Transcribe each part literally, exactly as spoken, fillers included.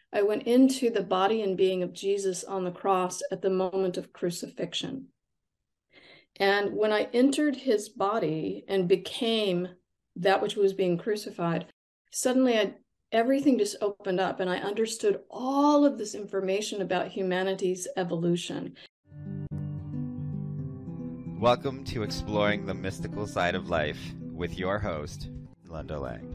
I went into the body and being of Jesus on the cross at the moment of crucifixion. And when I entered his body and became that which was being crucified, suddenly I, everything just opened up and I understood all of this information about humanity's evolution. Welcome to Exploring the Mystical Side of Life with your host, Linda Lang.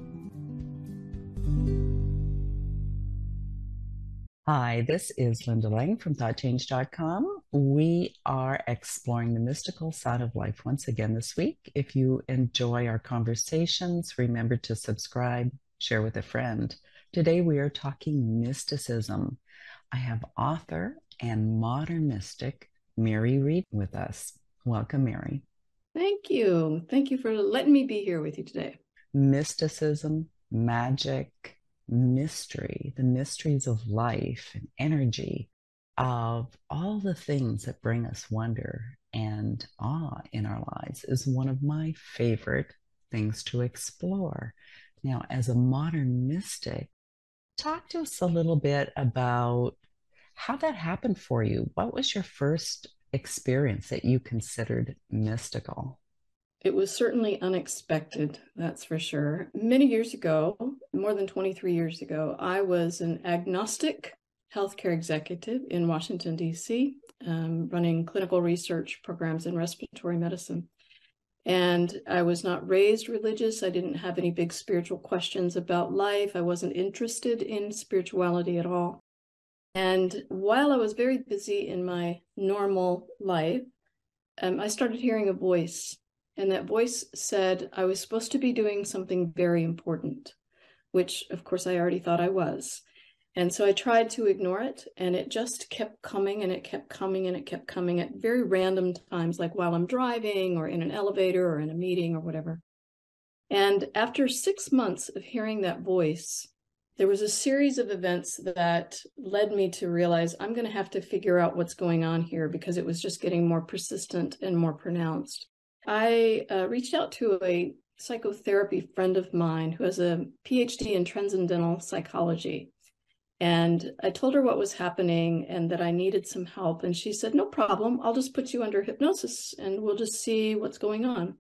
Hi, this is Linda Lang from thought change dot com. We are exploring the mystical side of life once again this week. If you enjoy our conversations, remember to subscribe, share with a friend. Today we are talking mysticism. I have author and modern mystic Mary Reed with us. Welcome, Mary. Thank you. Thank you for letting me be here with you today. Mysticism, magic, mystery, the mysteries of life and energy, of all the things that bring us wonder and awe in our lives is one of my favorite things to explore. Now, as a modern mystic, talk to us a little bit about how that happened for you. What was your first experience that you considered mystical? It was certainly unexpected, that's for sure. Many years ago, more than twenty-three years ago, I was an agnostic healthcare executive in Washington, D C, um, running clinical research programs in respiratory medicine. And I was not raised religious. I didn't have any big spiritual questions about life. I wasn't interested in spirituality at all. And while I was very busy in my normal life, um, I started hearing a voice. And that voice said I was supposed to be doing something very important, which of course I already thought I was. And so I tried to ignore it, and it just kept coming and it kept coming and it kept coming at very random times, like while I'm driving or in an elevator or in a meeting or whatever. And after six months of hearing that voice, there was a series of events that led me to realize I'm going to have to figure out what's going on here, because it was just getting more persistent and more pronounced. I uh, reached out to a psychotherapy friend of mine who has a P H D in transcendental psychology. And I told her what was happening and that I needed some help. And she said, no problem, I'll just put you under hypnosis and we'll just see what's going on.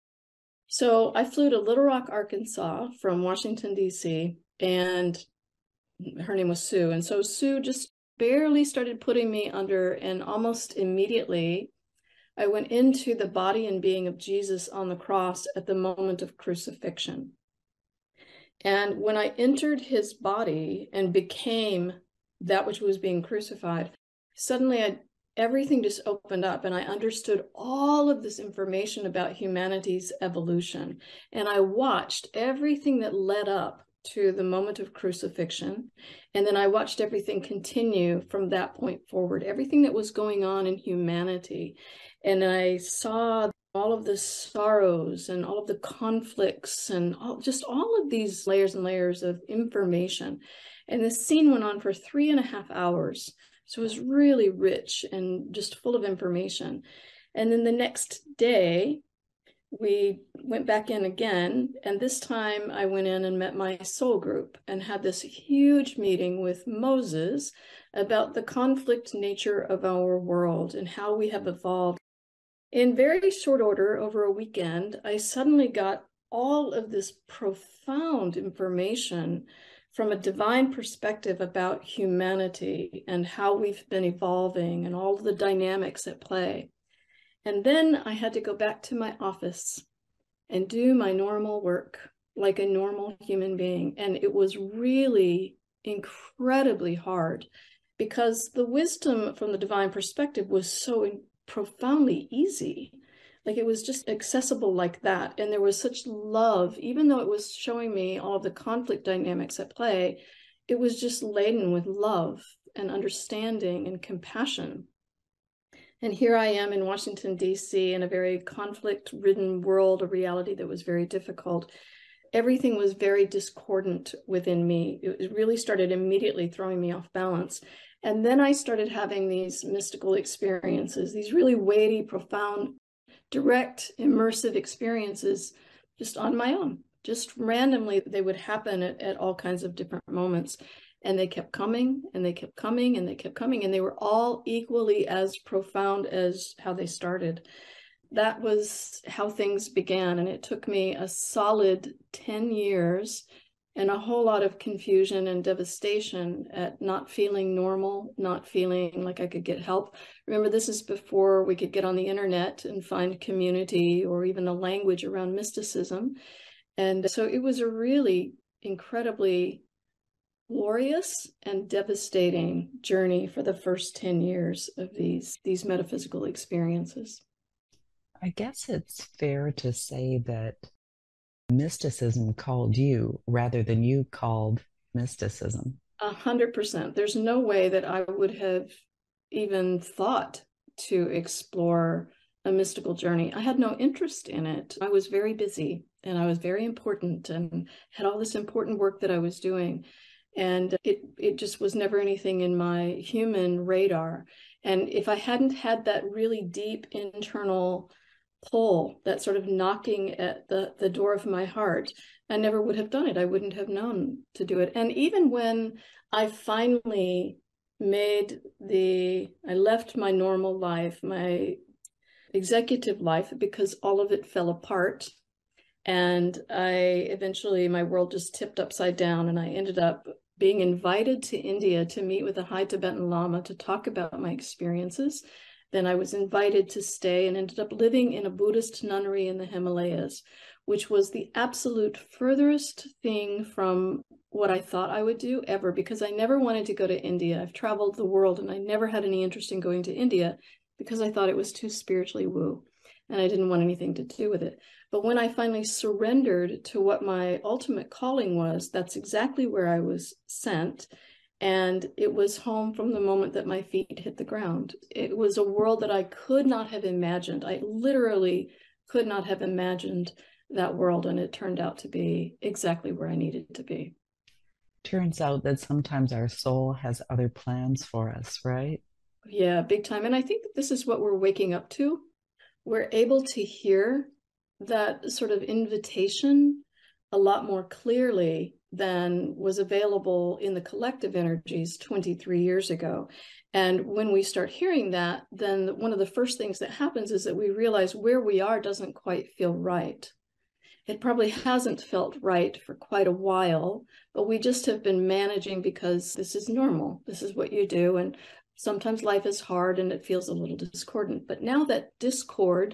So I flew to Little Rock, Arkansas from Washington, D C, and her name was Sue. And so Sue just barely started putting me under, and almost immediately I went into the body and being of Jesus on the cross at the moment of crucifixion. And when I entered his body and became that which was being crucified, suddenly I, everything just opened up and I understood all of this information about humanity's evolution. And I watched everything that led up to the moment of crucifixion. And then I watched everything continue from that point forward, everything that was going on in humanity. And I saw all of the sorrows and all of the conflicts and all, just all of these layers and layers of information. And the scene went on for three and a half hours. So it was really rich and just full of information. And then the next day, we went back in again, and this time I went in and met my soul group and had this huge meeting with Moses about the conflict nature of our world and how we have evolved. In very short order, over a weekend, I suddenly got all of this profound information from a divine perspective about humanity and how we've been evolving and all the dynamics at play. And then I had to go back to my office and do my normal work like a normal human being. And it was really incredibly hard, because the wisdom from the divine perspective was so profoundly easy. Like it was just accessible like that. And there was such love, even though it was showing me all of the conflict dynamics at play, it was just laden with love and understanding and compassion. And here I am in Washington, D C, in a very conflict-ridden world, a reality that was very difficult. Everything was very discordant within me. It really started immediately throwing me off balance. And then I started having these mystical experiences, these really weighty, profound, direct, immersive experiences just on my own. Just randomly, they would happen at, at all kinds of different moments. And they kept coming and they kept coming and they kept coming. And they were all equally as profound as how they started. That was how things began. And it took me a solid ten years and a whole lot of confusion and devastation at not feeling normal, not feeling like I could get help. Remember, this is before we could get on the internet and find community or even a language around mysticism. And so it was a really incredibly glorious and devastating journey for the first ten years of these, these metaphysical experiences. I guess it's fair to say that mysticism called you rather than you called mysticism. A hundred percent. There's no way that I would have even thought to explore a mystical journey. I had no interest in it. I was very busy and I was very important and had all this important work that I was doing. And it, it just was never anything in my human radar. And if I hadn't had that really deep internal pull, that sort of knocking at the, the door of my heart, I never would have done it. I wouldn't have known to do it. And even when I finally made the, I left my normal life, my executive life, because all of it fell apart. And I eventually, my world just tipped upside down and I ended up being invited to India to meet with a high Tibetan Lama to talk about my experiences. Then I was invited to stay and ended up living in a Buddhist nunnery in the Himalayas, which was the absolute furthest thing from what I thought I would do ever, because I never wanted to go to India. I've traveled the world and I never had any interest in going to India because I thought it was too spiritually woo and I didn't want anything to do with it. But when I finally surrendered to what my ultimate calling was, that's exactly where I was sent. And it was home from the moment that my feet hit the ground. It was a world that I could not have imagined. I literally could not have imagined that world. And it turned out to be exactly where I needed to be. Turns out that sometimes our soul has other plans for us, right? Yeah, big time. And I think that this is what we're waking up to. We're able to hear that sort of invitation a lot more clearly than was available in the collective energies twenty-three years ago. And when we start hearing that, then one of the first things that happens is that we realize where we are doesn't quite feel right. It probably hasn't felt right for quite a while, but we just have been managing because this is normal. This is what you do. And sometimes life is hard and it feels a little discordant. But now that discord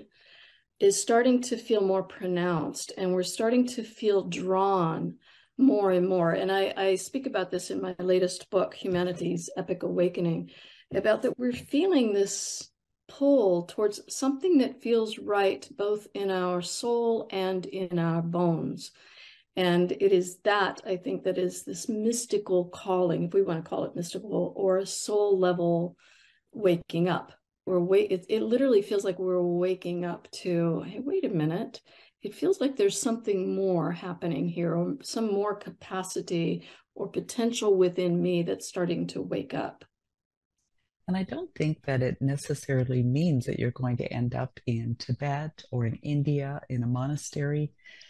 is starting to feel more pronounced and we're starting to feel drawn more and more. And I, I speak about this in my latest book, Humanity's Epic Awakening, about that we're feeling this pull towards something that feels right, both in our soul and in our bones. And it is that, I think, that is this mystical calling, if we want to call it mystical, or a soul level waking up. We're wait. It, it literally feels like we're waking up to, hey, wait a minute. It feels like there's something more happening here, or some more capacity or potential within me that's starting to wake up. And I don't think that it necessarily means that you're going to end up in Tibet or in India in a monastery.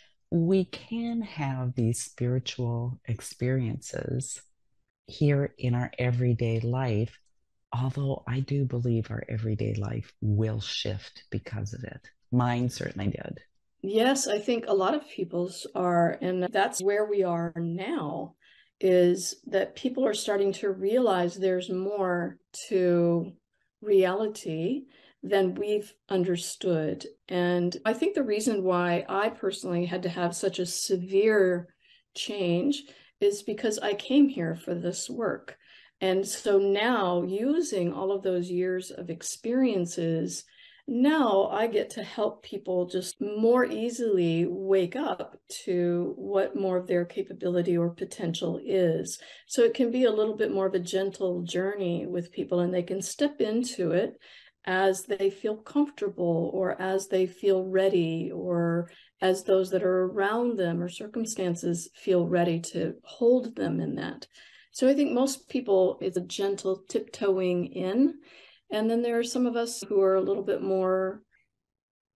We can have these spiritual experiences here in our everyday life, although I do believe our everyday life will shift because of it. Mine certainly did. Yes, I think a lot of people's are, and that's where we are now, is that people are starting to realize there's more to reality than we've understood. And I think the reason why I personally had to have such a severe change is because I came here for this work. And so now, using all of those years of experiences, now I get to help people just more easily wake up to what more of their capability or potential is. So it can be a little bit more of a gentle journey with people, and they can step into it as they feel comfortable, or as they feel ready, or as those that are around them or circumstances feel ready to hold them in that. So I think most people, it's a gentle tiptoeing in. And then there are some of us who are a little bit more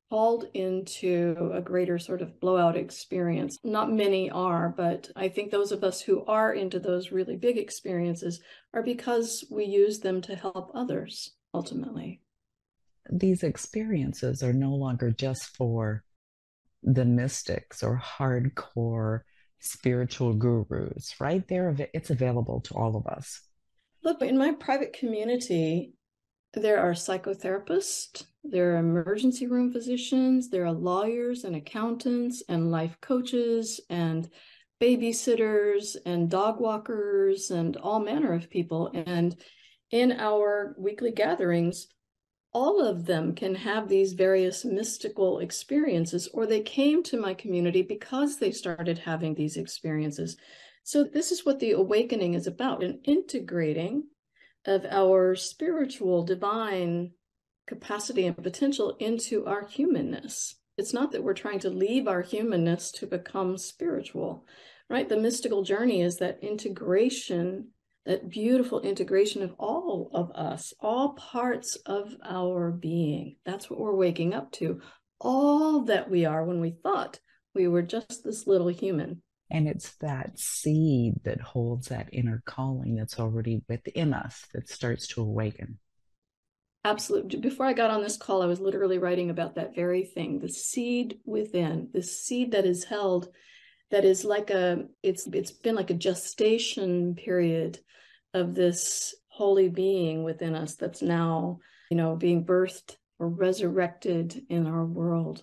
called into a greater sort of blowout experience. Not many are, but I think those of us who are into those really big experiences are because we use them to help others ultimately. These experiences are no longer just for the mystics or hardcore spiritual gurus, right? They're, it's available to all of us. Look, in my private community, there are psychotherapists, there are emergency room physicians, there are lawyers and accountants and life coaches and babysitters and dog walkers and all manner of people. And in our weekly gatherings, all of them can have these various mystical experiences, or they came to my community because they started having these experiences. So this is what the awakening is about, an integrating of our spiritual, divine capacity and potential into our humanness. It's not that we're trying to leave our humanness to become spiritual, right? The mystical journey is that integration, that beautiful integration of all of us, all parts of our being. That's what we're waking up to. All that we are when we thought we were just this little human. And it's that seed that holds that inner calling that's already within us that starts to awaken. Absolutely. Before I got on this call, I was literally writing about that very thing, the seed within, the seed that is held, that is like a, it's it's been like a gestation period of this holy being within us that's now, you know, being birthed or resurrected in our world.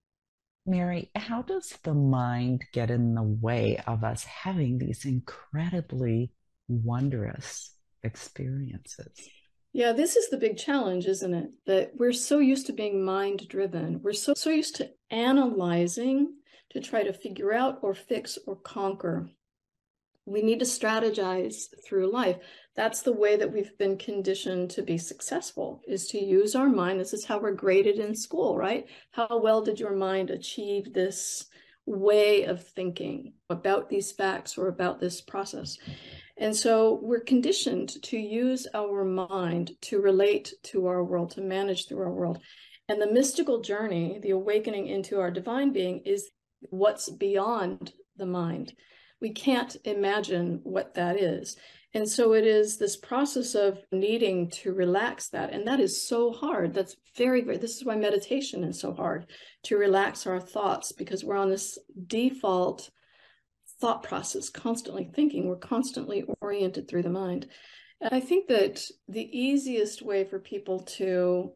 Mary, how does the mind get in the way of us having these incredibly wondrous experiences? Yeah, this is the big challenge, isn't it? That we're so used to being mind driven. We're so, so used to analyzing to try to figure out or fix or conquer. We need to strategize through life. That's the way that we've been conditioned to be successful, is to use our mind. This is how we're graded in school, right? How well did your mind achieve this way of thinking about these facts or about this process? And so we're conditioned to use our mind to relate to our world, to manage through our world. And the mystical journey, the awakening into our divine being, is what's beyond the mind. We can't imagine what that is. And so it is this process of needing to relax that. And that is so hard. That's very, very, this is why meditation is so hard, to relax our thoughts, because we're on this default thought process, constantly thinking. We're constantly oriented through the mind. And I think that the easiest way for people to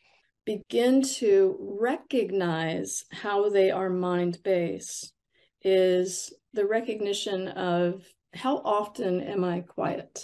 begin to recognize how they are mind-based is the recognition of, how often am I quiet?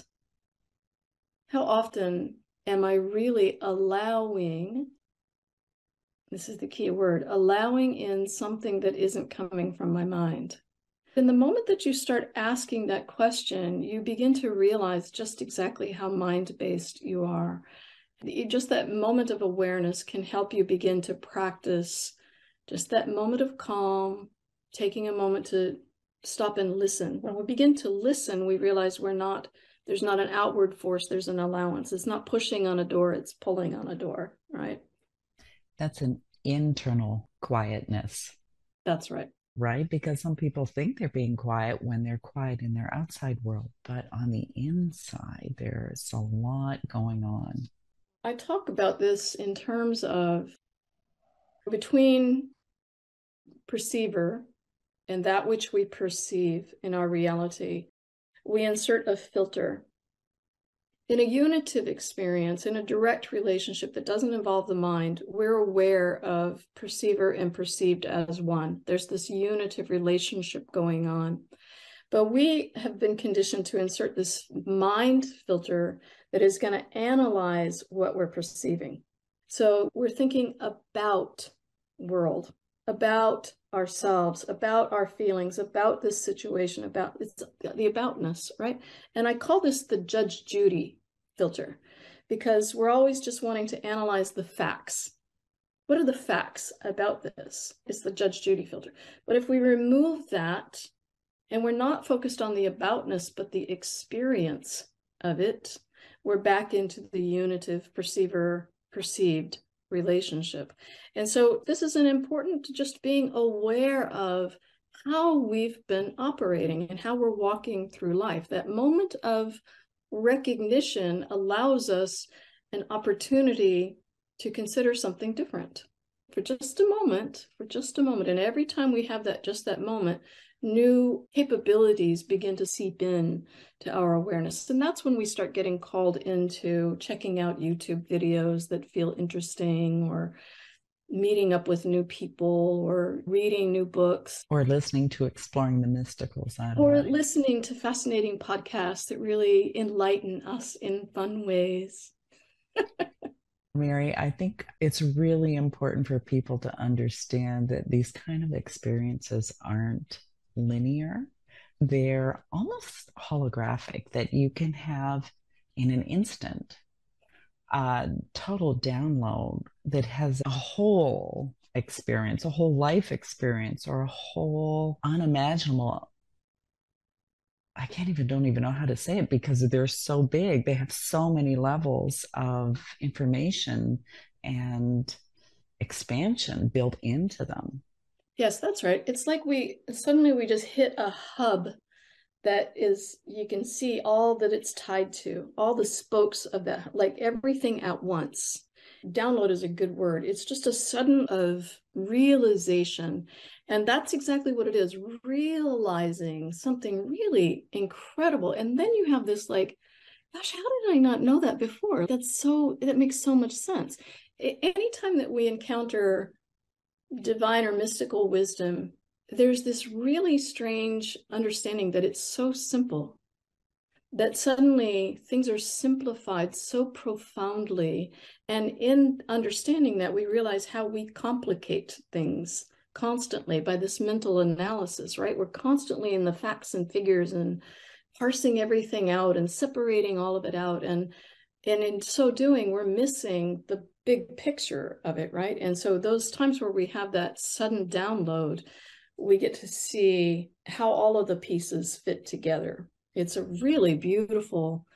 How often am I really allowing, this is the key word, allowing in something that isn't coming from my mind? In the moment that you start asking that question, you begin to realize just exactly how mind-based you are. Just that moment of awareness can help you begin to practice just that moment of calm, taking a moment to stop and listen. When we begin to listen, we realize we're not, there's not an outward force, there's an allowance. It's not pushing on a door, it's pulling on a door, right? That's an internal quietness. That's right. Right? Because some people think they're being quiet when they're quiet in their outside world, but on the inside, there's a lot going on. I talk about this in terms of between perceiver and that which we perceive in our reality, we insert a filter. In a unitive experience, in a direct relationship that doesn't involve the mind, we're aware of perceiver and perceived as one. There's this unitive relationship going on. But we have been conditioned to insert this mind filter that is going to analyze what we're perceiving. So we're thinking about world, about ourselves, about our feelings, about this situation, about it's the aboutness, right? And I call this the Judge Judy filter, because we're always just wanting to analyze the facts. What are the facts about this? It's the Judge Judy filter. But if we remove that, and we're not focused on the aboutness, but the experience of it, we're back into the unitive perceiver perceived relationship. And so this is an important just being aware of how we've been operating and how we're walking through life. That moment of recognition allows us an opportunity to consider something different for just a moment, for just a moment. And every time we have that, just that moment, new capabilities begin to seep in to our awareness. And that's when we start getting called into checking out YouTube videos that feel interesting, or meeting up with new people, or reading new books, or listening to Exploring the Mystical Side or of Life, listening to fascinating podcasts that really enlighten us in fun ways. Mary, I think it's really important for people to understand that these kind of experiences aren't linear. They're almost holographic, that you can have in an instant a total download that has a whole experience, a whole life experience, or a whole unimaginable, I can't even, don't even know how to say it because they're so big. They have so many levels of information and expansion built into them. Yes, that's right. It's like we suddenly we just hit a hub that is, you can see all that it's tied to, all the spokes of that, like everything at once. Download is a good word. It's just a sudden of realization. And that's exactly what it is, realizing something really incredible. And then you have this like, gosh, how did I not know that before? That's so, that makes so much sense. Anytime that we encounter divine or mystical wisdom, there's this really strange understanding that it's so simple, that suddenly things are simplified so profoundly. And in understanding that, we realize how we complicate things constantly by this mental analysis, right? We're constantly in the facts and figures and parsing everything out and separating all of it out. And, and in so doing, we're missing the big picture of it, right? And so those times where we have that sudden download, we get to see how all of the pieces fit together. It's a really beautiful,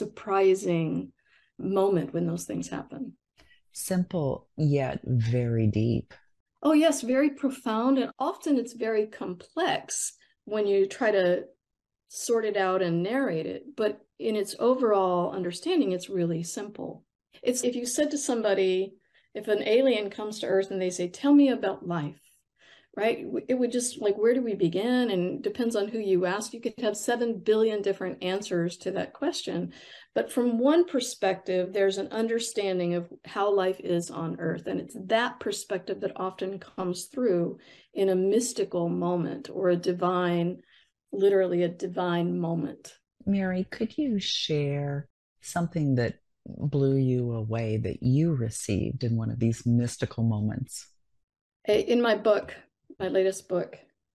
surprising moment when those things happen. Simple, yet very deep. Oh, yes, very profound. And often it's very complex when you try to sort it out and narrate it. But in its overall understanding, it's really simple. It's if you said to somebody, if an alien comes to Earth and they say, tell me about life, right? It would just like, where do we begin? And depends on who you ask. You could have seven billion different answers to that question. But from one perspective, there's an understanding of how life is on Earth. And it's that perspective that often comes through in a mystical moment or a divine, literally a divine moment. Mary, could you share something that blew you away that you received in one of these mystical moments? In my book, my latest book,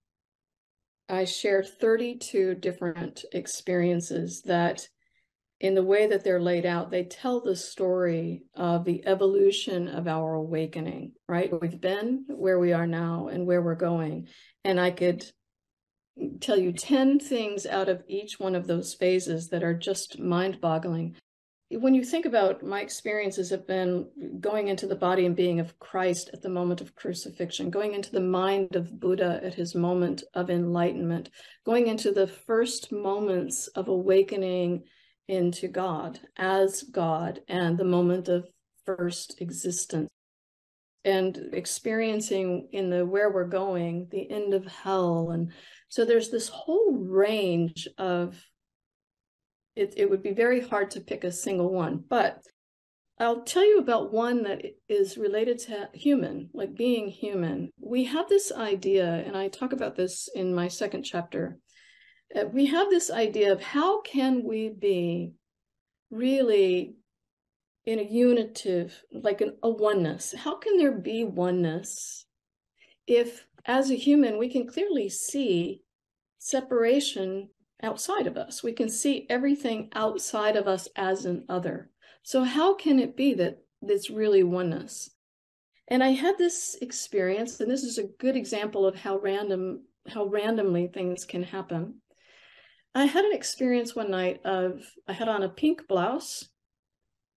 I share thirty-two different experiences that, in the way that they're laid out, they tell the story of the evolution of our awakening, right? We've been where we are now and where we're going. And I could tell you ten things out of each one of those phases that are just mind-boggling. When you think about, my experiences have been going into the body and being of Christ at the moment of crucifixion, going into the mind of Buddha at his moment of enlightenment, going into the first moments of awakening into God as God and the moment of first existence, and experiencing in the where we're going, the end of hell. And so there's this whole range of It, it would be very hard to pick a single one, but I'll tell you about one that is related to human, like being human. We have this idea, and I talk about this in my second chapter. Uh, we have this idea of how can we be really in a unitive, like an, a oneness? How can there be oneness if, as a human, we can clearly see separation outside of us? We can see everything outside of us as an other. So how can it be that it's really oneness? And I had this experience, and this is a good example of how random, how randomly things can happen. I had an experience one night of, I had on a pink blouse.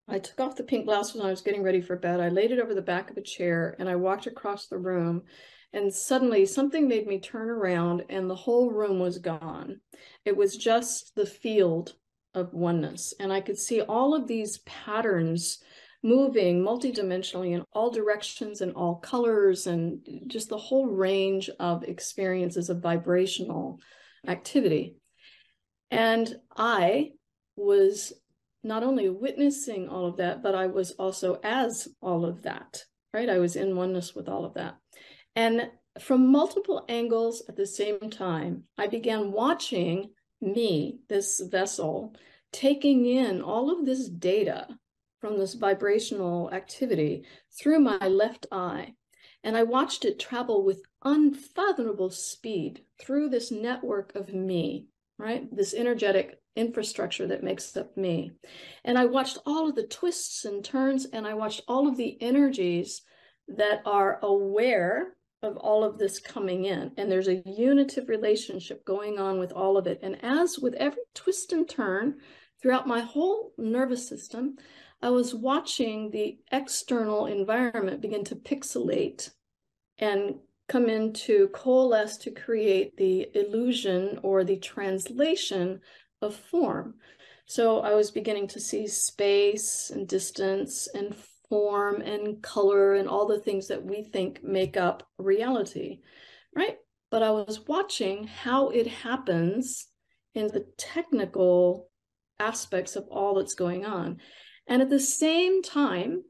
I took off the pink blouse when I was getting ready for bed. I laid it over the back of a chair and I walked across the room, and suddenly something made me turn around and the whole room was gone. It was just the field of oneness. And I could see all of these patterns moving multidimensionally in all directions and all colors, and just the whole range of experiences of vibrational activity. And I was not only witnessing all of that, but I was also as all of that, right? I was in oneness with all of that. And from multiple angles at the same time, I began watching me, this vessel, taking in all of this data from this vibrational activity through my left eye. And I watched it travel with unfathomable speed through this network of me, right? This energetic infrastructure that makes up me. And I watched all of the twists and turns, and I watched all of the energies that are aware of all of this coming in. And there's a unitive relationship going on with all of it. And as with every twist and turn throughout my whole nervous system, I was watching the external environment begin to pixelate and come into coalesce to create the illusion or the translation of form. So I was beginning to see space and distance and form and color and all the things that we think make up reality, right? But I was watching how it happens in the technical aspects of all that's going on. And at the same time,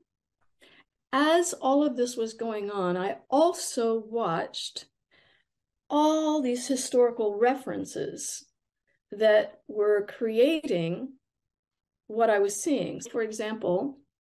as all of this was going on, I also watched all these historical references that were creating what I was seeing. For example,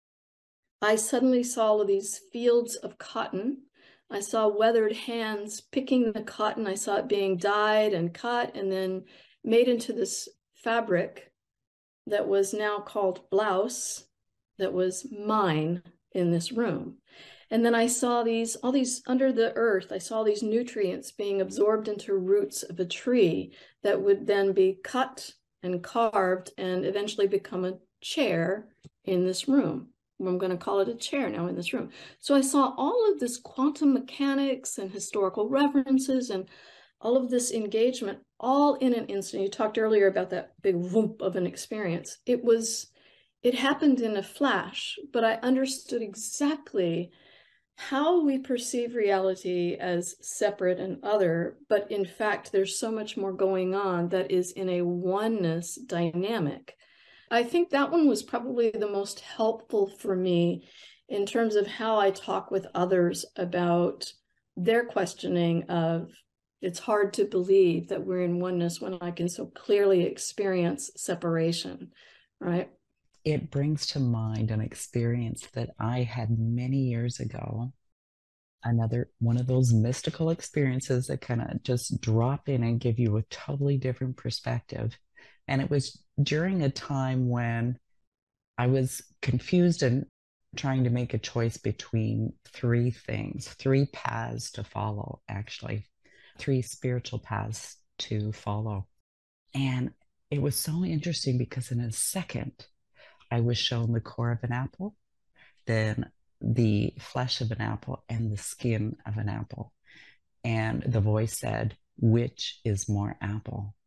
I suddenly saw all of these fields of cotton. I saw weathered hands picking the cotton. I saw it being dyed and cut and then made into this fabric that was now called blouse, that was mine in this room. And then I saw these, all these under the earth, I saw these nutrients being absorbed into roots of a tree that would then be cut and carved and eventually become a chair in this room. I'm going to call it a chair now in this room. So I saw all of this quantum mechanics and historical references and all of this engagement all in an instant. You talked earlier about that big whoop of an experience. It was, it happened in a flash, but I understood exactly how we perceive reality as separate and other, but in fact, there's so much more going on that is in a oneness dynamic. I think that one was probably the most helpful for me in terms of how I talk with others about their questioning of, it's hard to believe that we're in oneness when I can so clearly experience separation, right? It brings to mind an experience that I had many years ago. Another one of those mystical experiences that kind of just drop in and give you a totally different perspective. And it was during a time when I was confused and trying to make a choice between three things, three paths to follow, actually, three spiritual paths to follow. And it was so interesting because in a second, I was shown the core of an apple, then the flesh of an apple and the skin of an apple. And the voice said, which is more apple?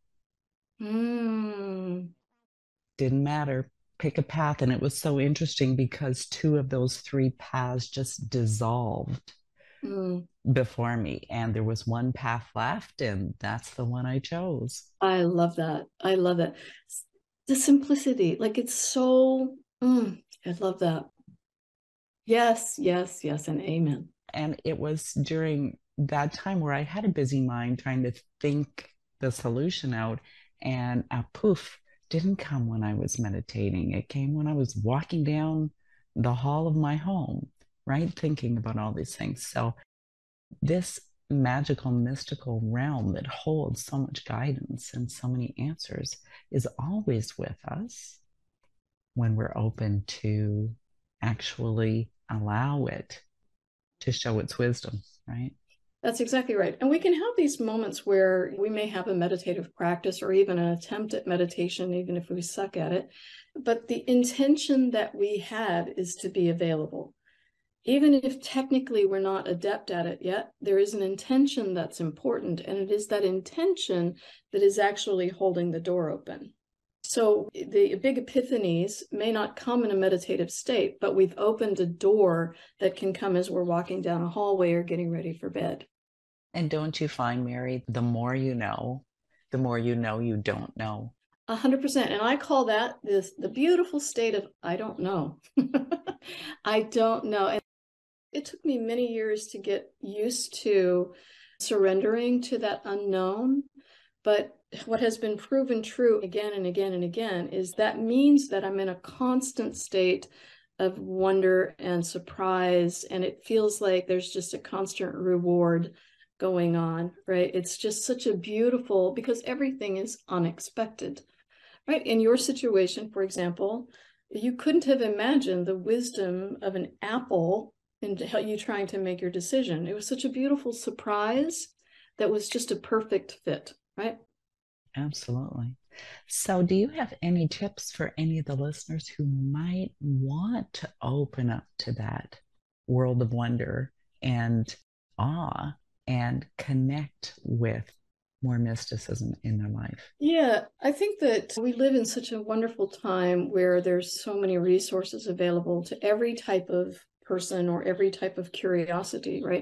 Mm. Didn't matter. Pick a path. And it was so interesting because two of those three paths just dissolved mm. before me. And there was one path left, and that's the one I chose. I love that. I love that. The simplicity, like it's so, mm, I love that. Yes, yes, yes, and amen. And it was during that time where I had a busy mind trying to think the solution out, and a poof didn't come when I was meditating. It came when I was walking down the hall of my home, right? Thinking about all these things. So this magical, mystical realm that holds so much guidance and so many answers is always with us when we're open to actually allow it to show its wisdom, right? That's exactly right. And we can have these moments where we may have a meditative practice or even an attempt at meditation, even if we suck at it. But the intention that we had is to be available. Even if technically we're not adept at it yet, there is an intention that's important. And it is that intention that is actually holding the door open. So the big epiphanies may not come in a meditative state, but we've opened a door that can come as we're walking down a hallway or getting ready for bed. And don't you find, Mary, the more you know, the more you know you don't know? A hundred percent. And I call that this the beautiful state of I don't know. I don't know. And it took me many years to get used to surrendering to that unknown. But what has been proven true again and again and again is that means that I'm in a constant state of wonder and surprise. And it feels like there's just a constant reward going on, right? It's just such a beautiful, because everything is unexpected, right? In your situation, for example, you couldn't have imagined the wisdom of an apple in you trying to make your decision. It was such a beautiful surprise that was just a perfect fit, right? Absolutely. So do you have any tips for any of the listeners who might want to open up to that world of wonder and awe and connect with more mysticism in their life? Yeah, I think that we live in such a wonderful time where there's so many resources available to every type of person or every type of curiosity, right?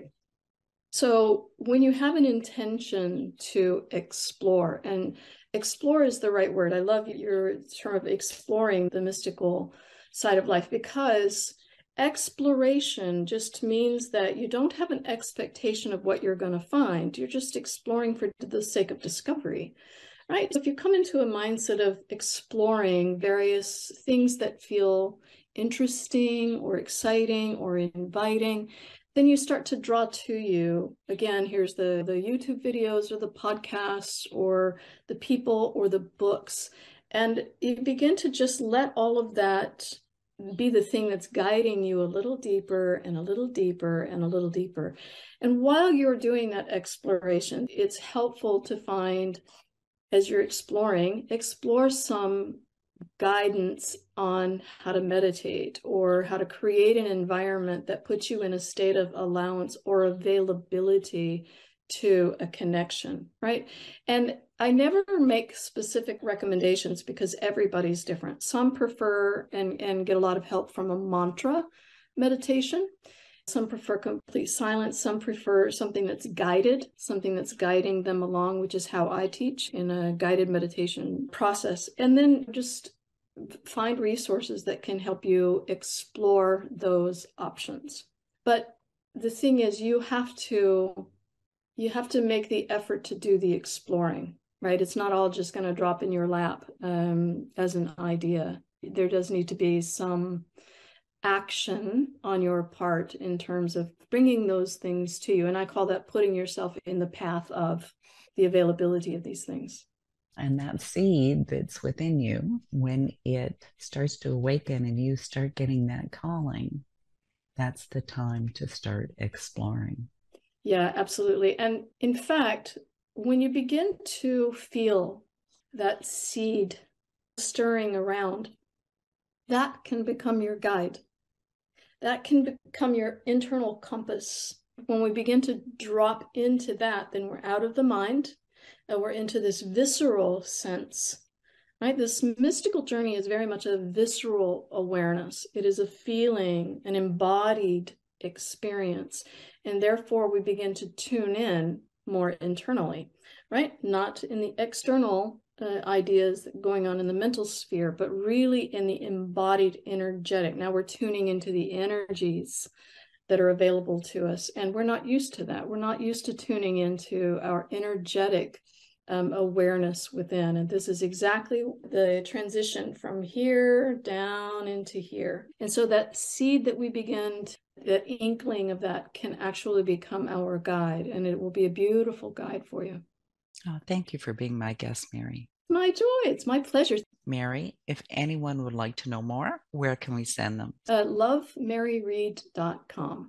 So when you have an intention to explore, and explore is the right word. I love your term of exploring the mystical side of life, because exploration just means that you don't have an expectation of what you're going to find. You're just exploring for the sake of discovery, right? So if you come into a mindset of exploring various things that feel interesting or exciting or inviting, then you start to draw to you, again, here's the, the YouTube videos or the podcasts or the people or the books. And you begin to just let all of that be the thing that's guiding you a little deeper and a little deeper and a little deeper. And while you're doing that exploration, it's helpful to find, as you're exploring, explore some guidance on how to meditate or how to create an environment that puts you in a state of allowance or availability to a connection, right? And I never make specific recommendations because everybody's different. Some prefer and, and get a lot of help from a mantra meditation. Some prefer complete silence. Some prefer something that's guided, something that's guiding them along, which is how I teach in a guided meditation process. And then just find resources that can help you explore those options. But the thing is, you have to you have to make the effort to do the exploring, right? It's not all just going to drop in your lap um, as an idea. There does need to be some action on your part in terms of bringing those things to you. And I call that putting yourself in the path of the availability of these things. And that seed that's within you, when it starts to awaken and you start getting that calling, that's the time to start exploring. Yeah, absolutely. And in fact, when you begin to feel that seed stirring around, that can become your guide. That can become your internal compass. When we begin to drop into that, then we're out of the mind and we're into this visceral sense, right? This mystical journey is very much a visceral awareness. It is a feeling, an embodied experience. And therefore we begin to tune in more internally, right? Not in the external uh, ideas going on in the mental sphere, but really in the embodied energetic. Now we're tuning into the energies that are available to us. And we're not used to that. We're not used to tuning into our energetic um, awareness within. And this is exactly the transition from here down into here. And so that seed that we begin to, that inkling of that can actually become our guide, and it will be a beautiful guide for you. Oh, thank you for being my guest, Mary. My joy. It's my pleasure. Mary, if anyone would like to know more, where can we send them? Uh, love mary reed dot com.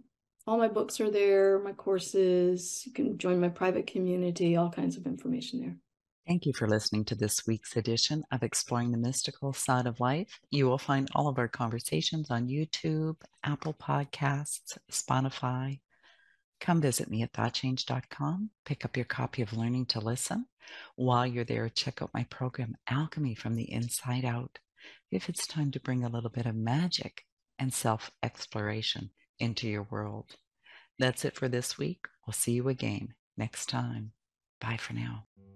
all my books are there, my courses. You can join my private community, all kinds of information there. Thank you for listening to this week's edition of Exploring the Mystical Side of Life. You will find all of our conversations on YouTube, Apple Podcasts, Spotify. Come visit me at thought change dot com. Pick up your copy of Learning to Listen. While you're there, check out my program, Alchemy from the Inside Out, if it's time to bring a little bit of magic and self-exploration into your world. That's it for this week. We'll see you again next time. Bye for now.